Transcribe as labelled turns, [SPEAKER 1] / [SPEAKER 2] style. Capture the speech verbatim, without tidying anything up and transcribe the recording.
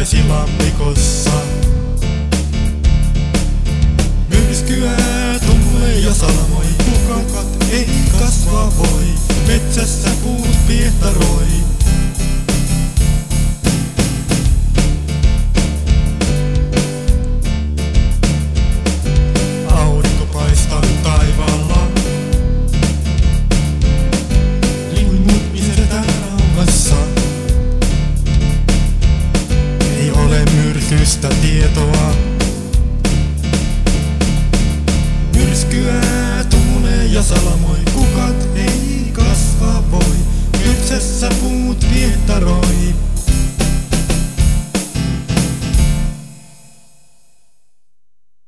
[SPEAKER 1] vesilammikossa. Myrskyä tulee ja salamoi, kukat ei kasva voi, metsässä puut piehtaroi. Aurinko paistaa taivaalla, linnut isetään rauhassa. Ei ole myrkystä tietoa. Myrskyä tulee ja salamoi, kukat ei kasva voi, metsässä puut piehtaroi.